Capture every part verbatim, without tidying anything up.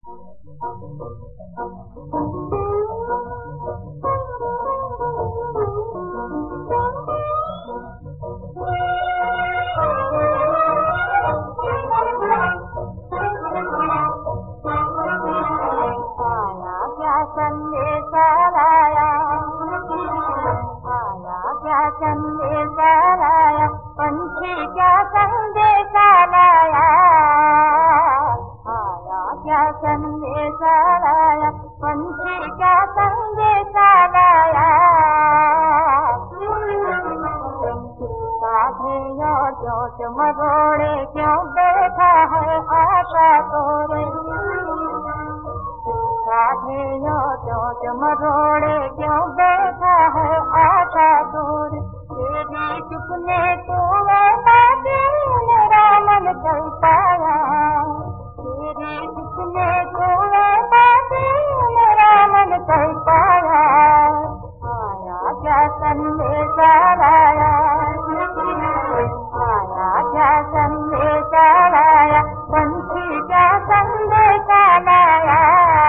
संदेशा लाया पंछी क्या संदेशा लाया, आया क्या संदेशा लाया पंछी क्या संदेशा लाया। साधे चोच मरोड़े क्यों बैठा है आशा तोरे, साधे चोच मरोड़े क्यों बैठा है आशा तोरे। तेरी चुपने तो मेरा मन चल पाया, तेरी चुपने तो मेरा मन चल पाया। आया क्या संदेशा लाया, आया क्या संदेशा लाया पंछी क्या संदेशा लाया।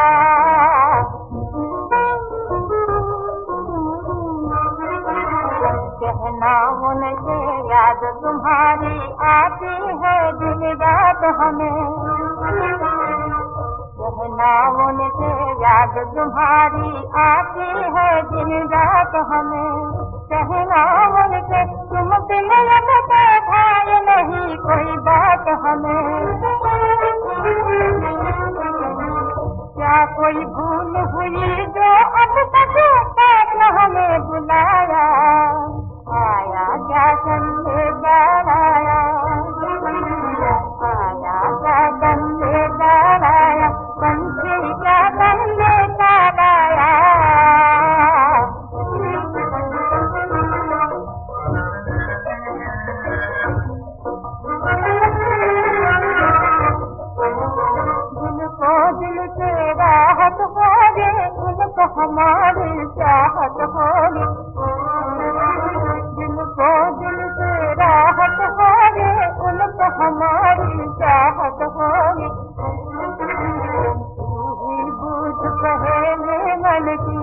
कहना उनसे याद तुम्हारी आती है दिन रात हमें, कहना उनसे याद तुम्हारी आती है दिन रात हमें। कहना उनसे तुम बिन लगते भाई नहीं कोई बात हमें। क्या कोई भूल हुई जो अब तक न हमें बुलाया, आया क्या संदेशा लाया, आया क्या संदेशा लाया पंछी क्या संदेशा लाया। दिल को दिल से राहत होगी, उनको हमारी चाहत होगी, दिल को दिल से राहत होगी, उनको हमारी चाहत होगी। तू ही बूझ पहले मन की,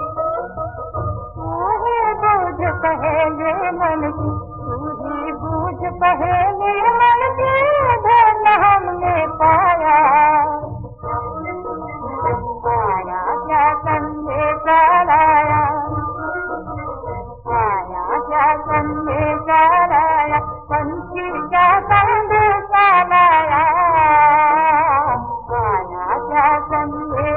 तू ही बूझ पहले मन की, तू ही बूझ पहले मन की धन हमने पाया। आया क्या संदेशा लाया, आया क्या संदेशा लाया पंछी क्या संदेशा लाया, आया क्या संदेशा